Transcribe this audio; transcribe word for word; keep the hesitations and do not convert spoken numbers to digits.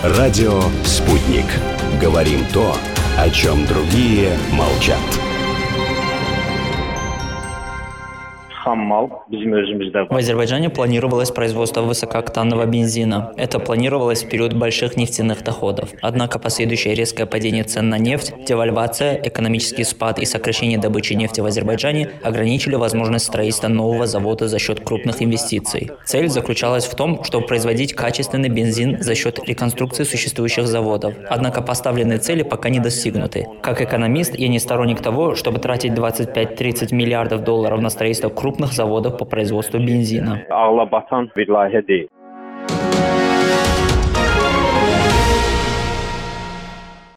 Радио «Спутник». Говорим то, о чем другие молчат. В Азербайджане планировалось производство высокооктанного бензина. Это планировалось в период больших нефтяных доходов. Однако последующее резкое падение цен на нефть, девальвация, экономический спад и сокращение добычи нефти в Азербайджане ограничили возможность строительства нового завода за счет крупных инвестиций. Цель заключалась в том, чтобы производить качественный бензин за счет реконструкции существующих заводов. Однако поставленные цели пока не достигнуты. Как экономист, я не сторонник того, чтобы тратить двадцать пять-тридцать миллиардов долларов на строительство крупных заводов по производству бензина.